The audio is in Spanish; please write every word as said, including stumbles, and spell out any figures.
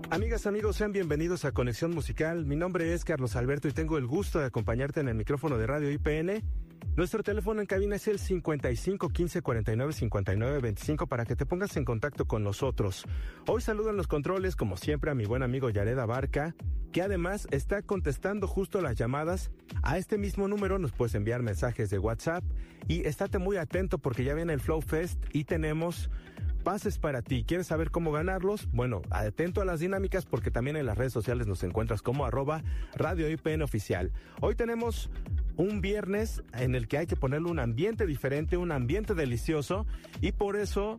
Amigas, amigos, sean bienvenidos a Conexión Musical. Mi nombre es Carlos Alberto y tengo el gusto de acompañarte en el micrófono de Radio I P N. Nuestro teléfono en cabina es el cincuenta y cinco quince cuarenta y nueve cincuenta y nueve veinticinco para que te pongas en contacto con nosotros. Hoy saludo en los controles, como siempre, a mi buen amigo Yared Abarca, que además está contestando justo las llamadas. A este mismo número nos puedes enviar mensajes de WhatsApp y estate muy atento porque ya viene el Flow Fest y tenemos pases para ti. ¿Quieres saber cómo ganarlos? Bueno, atento a las dinámicas porque también en las redes sociales nos encuentras como arroba Radio I P N Oficial. Hoy tenemos un viernes en el que hay que ponerle un ambiente diferente, un ambiente delicioso, y por eso